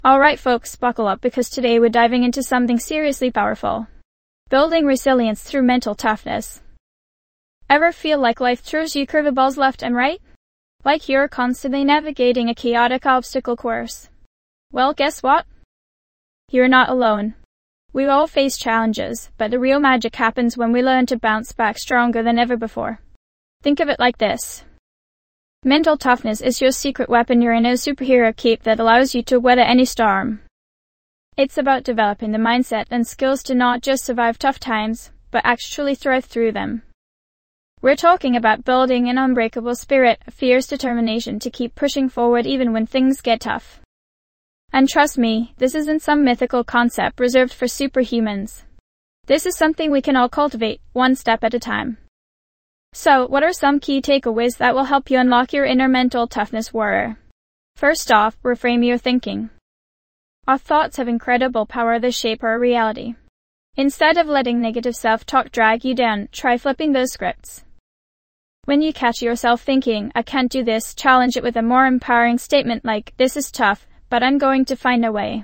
Alright folks, buckle up because today we're diving into something seriously powerful. Building resilience through mental toughness. Ever feel like life throws you curveballs left and right? Like you're constantly navigating a chaotic obstacle course? Well, guess what? You're not alone. We all face challenges, but the real magic happens when we learn to bounce back stronger than ever before. Think of it like this. Mental toughness is your secret weapon, your inner superhero cape that allows you to weather any storm. It's about developing the mindset and skills to not just survive tough times, but actually thrive through them. We're talking about building an unbreakable spirit, a fierce determination to keep pushing forward even when things get tough. And trust me, this isn't some mythical concept reserved for superhumans. This is something we can all cultivate, one step at a time. So, what are some key takeaways that will help you unlock your inner mental toughness warrior? First off, reframe your thinking. Our thoughts have incredible power to shape our reality. Instead of letting negative self-talk drag you down, try flipping those scripts. When you catch yourself thinking, I can't do this, challenge it with a more empowering statement like, this is tough, but I'm going to find a way.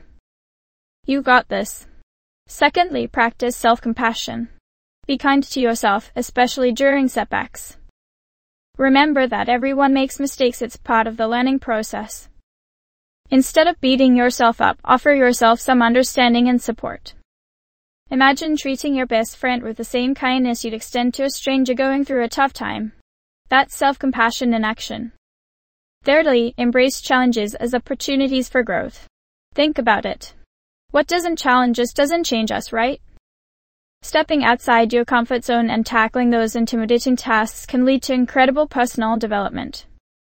You got this. Secondly, practice self-compassion. Be kind to yourself, especially during setbacks. Remember that everyone makes mistakes, it's part of the learning process. Instead of beating yourself up, offer yourself some understanding and support. Imagine treating your best friend with the same kindness you'd extend to a stranger going through a tough time. That's self-compassion in action. Thirdly, embrace challenges as opportunities for growth. Think about it. What doesn't challenge us doesn't change us, right? Stepping outside your comfort zone and tackling those intimidating tasks can lead to incredible personal development.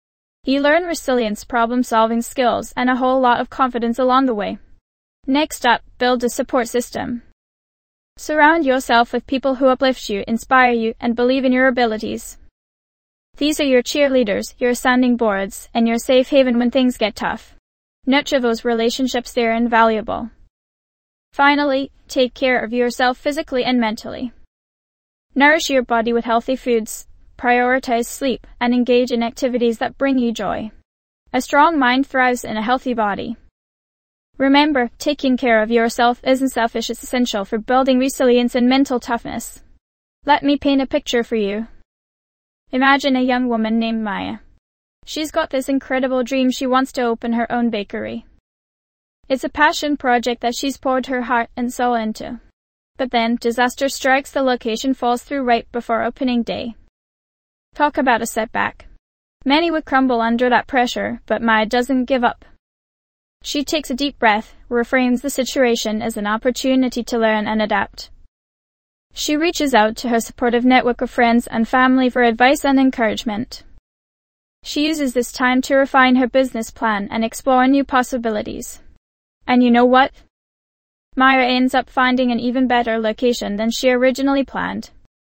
You learn resilience, problem-solving skills, and a whole lot of confidence along the way. Next up, build a support system. Surround yourself with people who uplift you, inspire you, and believe in your abilities. These are your cheerleaders, your sounding boards, and your safe haven when things get tough. Nurture those relationships, they're invaluable. Finally, take care of yourself physically and mentally. Nourish your body with healthy foods, prioritize sleep, and engage in activities that bring you joy. A strong mind thrives in a healthy body. Remember, taking care of yourself isn't selfish, it's essential for building resilience and mental toughness. Let me paint a picture for you. Imagine a young woman named Maya. She's got this incredible dream, she wants to open her own bakery. It's a passion project that she's poured her heart and soul into. But then, disaster strikes, the location falls through right before opening day. Talk about a setback. Many would crumble under that pressure, but Maya doesn't give up. She takes a deep breath, reframes the situation as an opportunity to learn and adapt. She reaches out to her supportive network of friends and family for advice and encouragement. She uses this time to refine her business plan and explore new possibilities. And you know what? Maya ends up finding an even better location than she originally planned.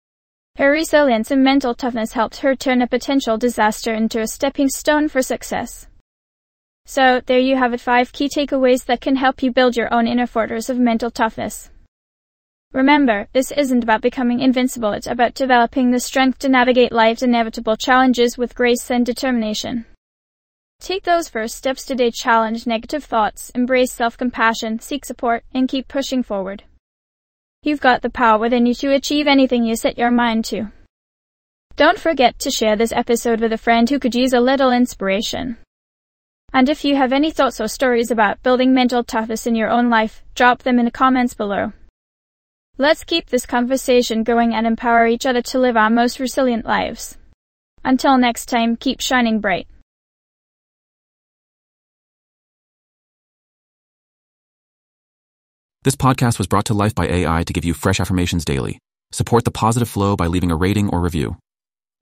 Her resilience and mental toughness helped her turn a potential disaster into a stepping stone for success. So, there you have it, 5 key takeaways that can help you build your own inner fortress of mental toughness. Remember, this isn't about becoming invincible, it's about developing the strength to navigate life's inevitable challenges with grace and determination. Take those first steps today, challenge negative thoughts, embrace self-compassion, seek support, and keep pushing forward. You've got the power within you to achieve anything you set your mind to. Don't forget to share this episode with a friend who could use a little inspiration. And if you have any thoughts or stories about building mental toughness in your own life, drop them in the comments below. Let's keep this conversation going and empower each other to live our most resilient lives. Until next time, keep shining bright. This podcast was brought to life by AI to give you fresh affirmations daily. Support the positive flow by leaving a rating or review.